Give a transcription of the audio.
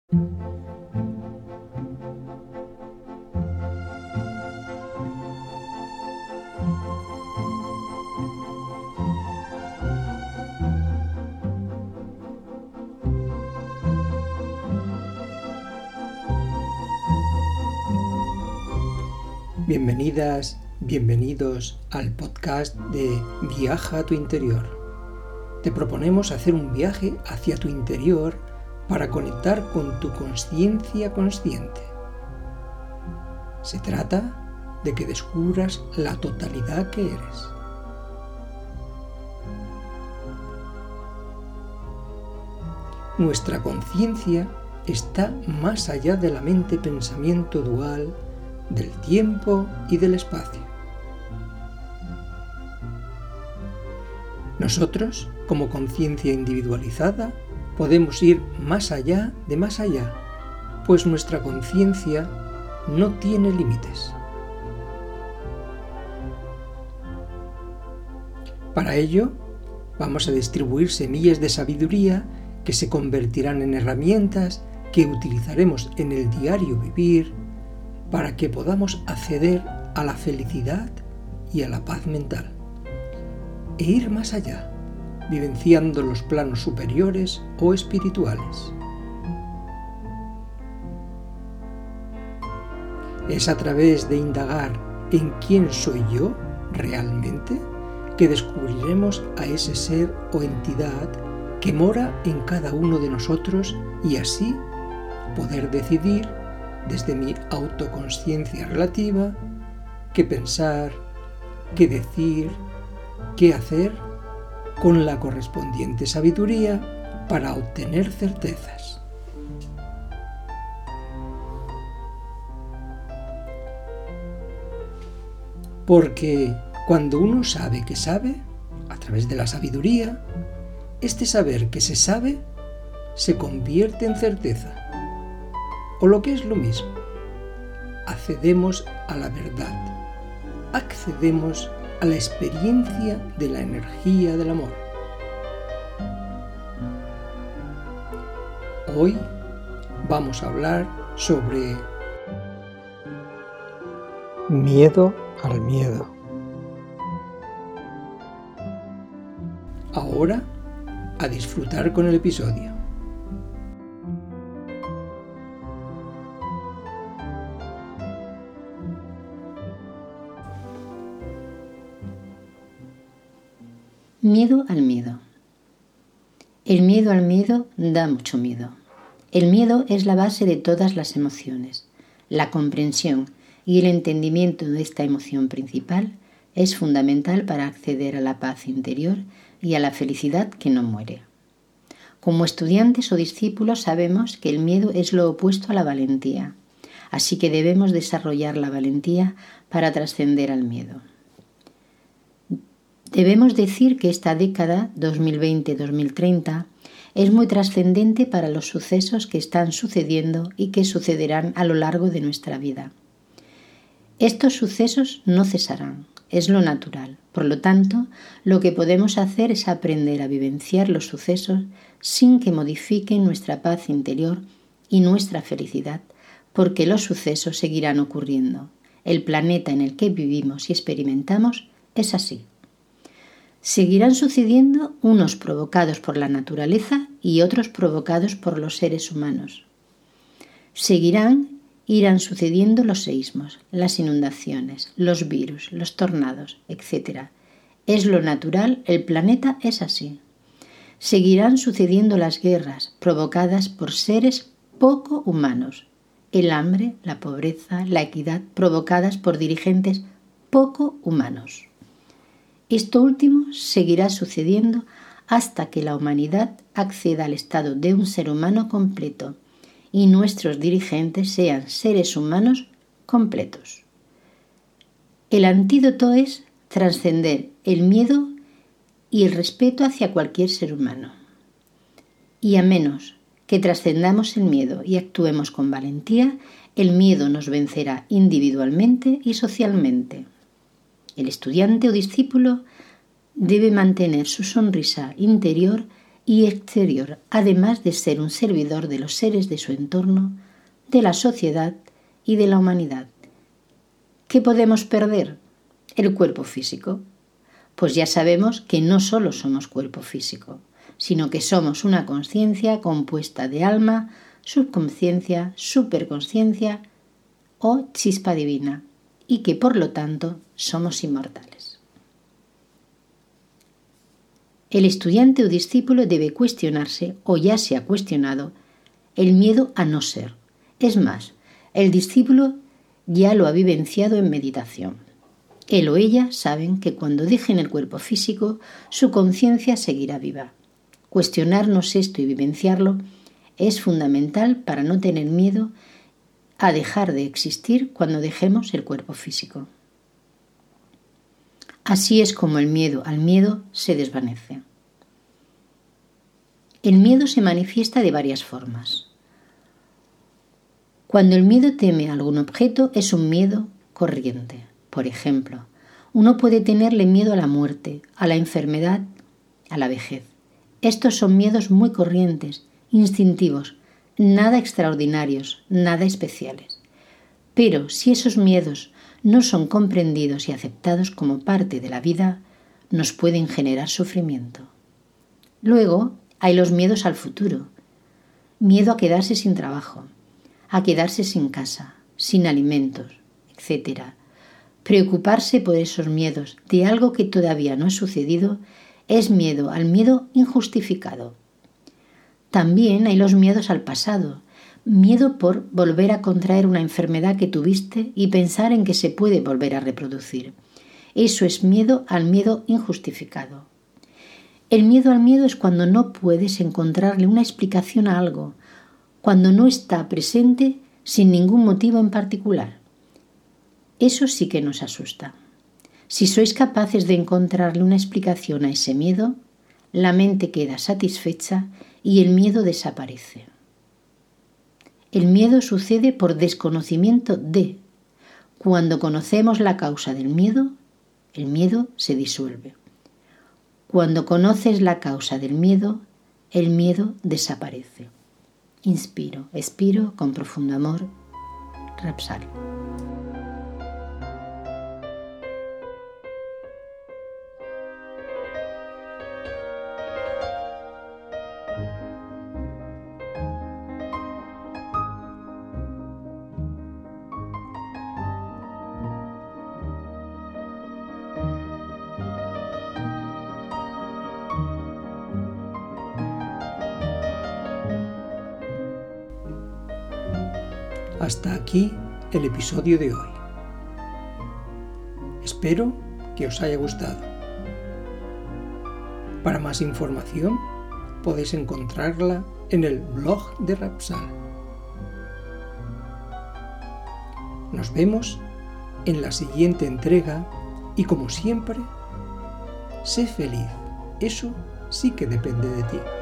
Bienvenidas, bienvenidos al podcast de Viaja a tu interior. Te proponemos hacer un viaje hacia tu interior para conectar con tu consciencia consciente. Se trata de que descubras la totalidad que eres. Nuestra conciencia está más allá de la mente-pensamiento dual, del tiempo y del espacio. Nosotros, como conciencia individualizada, podemos ir más allá de más allá, pues nuestra conciencia no tiene límites. Para ello, vamos a distribuir semillas de sabiduría que se convertirán en herramientas que utilizaremos en el diario vivir para que podamos acceder a la felicidad y a la paz mental, e ir más allá, vivenciando los planos superiores o espirituales. Es a través de indagar en quién soy yo realmente que descubriremos a ese ser o entidad que mora en cada uno de nosotros y así poder decidir desde mi autoconsciencia relativa, qué pensar, qué decir, qué hacer, con la correspondiente sabiduría para obtener certezas. Porque cuando uno sabe que sabe, a través de la sabiduría, este saber que se sabe se convierte en certeza. O lo que es lo mismo, accedemos a la verdad, accedemos a la experiencia de la energía del amor. Hoy vamos a hablar sobre miedo al miedo. Ahora, a disfrutar con el episodio. Miedo al miedo. El miedo al miedo da mucho miedo. El miedo es la base de todas las emociones. La comprensión y el entendimiento de esta emoción principal es fundamental para acceder a la paz interior y a la felicidad que no muere. Como estudiantes o discípulos sabemos que el miedo es lo opuesto a la valentía, así que debemos desarrollar la valentía para trascender al miedo. Debemos decir que esta década, 2020-2030, es muy trascendente para los sucesos que están sucediendo y que sucederán a lo largo de nuestra vida. Estos sucesos no cesarán, es lo natural. Por lo tanto, lo que podemos hacer es aprender a vivenciar los sucesos sin que modifiquen nuestra paz interior y nuestra felicidad, porque los sucesos seguirán ocurriendo. El planeta en el que vivimos y experimentamos es así. Seguirán sucediendo unos provocados por la naturaleza y otros provocados por los seres humanos. Irán sucediendo los seísmos, las inundaciones, los virus, los tornados, etc. Es lo natural, el planeta es así. Seguirán sucediendo las guerras provocadas por seres poco humanos, el hambre, la pobreza, la equidad provocadas por dirigentes poco humanos. Esto último seguirá sucediendo hasta que la humanidad acceda al estado de un ser humano completo y nuestros dirigentes sean seres humanos completos. El antídoto es trascender el miedo y el respeto hacia cualquier ser humano. Y a menos que trascendamos el miedo y actuemos con valentía, el miedo nos vencerá individualmente y socialmente. El estudiante o discípulo debe mantener su sonrisa interior y exterior, además de ser un servidor de los seres de su entorno, de la sociedad y de la humanidad. ¿Qué podemos perder? El cuerpo físico. Pues ya sabemos que no solo somos cuerpo físico, sino que somos una consciencia compuesta de alma, subconsciencia, superconsciencia o chispa divina, y que por lo tanto somos inmortales. El estudiante o discípulo debe cuestionarse, o ya se ha cuestionado, el miedo a no ser. Es más, el discípulo ya lo ha vivenciado en meditación. Él o ella saben que cuando dejen el cuerpo físico, su conciencia seguirá viva. Cuestionarnos esto y vivenciarlo es fundamental para no tener miedo a dejar de existir cuando dejemos el cuerpo físico. Así es como el miedo al miedo se desvanece. El miedo se manifiesta de varias formas. Cuando el miedo teme a algún objeto es un miedo corriente. Por ejemplo, uno puede tenerle miedo a la muerte, a la enfermedad, a la vejez. Estos son miedos muy corrientes, instintivos, nada extraordinarios, nada especiales. Pero si esos miedos no son comprendidos y aceptados como parte de la vida, nos pueden generar sufrimiento. Luego hay los miedos al futuro. Miedo a quedarse sin trabajo, a quedarse sin casa, sin alimentos, etc. Preocuparse por esos miedos de algo que todavía no ha sucedido es miedo al miedo injustificado. También hay los miedos al pasado, miedo por volver a contraer una enfermedad que tuviste y pensar en que se puede volver a reproducir. Eso es miedo al miedo injustificado. El miedo al miedo es cuando no puedes encontrarle una explicación a algo, cuando no está presente sin ningún motivo en particular. Eso sí que nos asusta. Si sois capaces de encontrarle una explicación a ese miedo, la mente queda satisfecha y el miedo desaparece. El miedo sucede por desconocimiento de. Cuando conocemos la causa del miedo, el miedo se disuelve. Cuando conoces la causa del miedo, el miedo desaparece. Inspiro, expiro con profundo amor. Rapsal. Hasta aquí el episodio de hoy. Espero que os haya gustado. Para más información podéis encontrarla en el blog de Rapsal. Nos vemos en la siguiente entrega y, como siempre, sé feliz. Eso sí que depende de ti.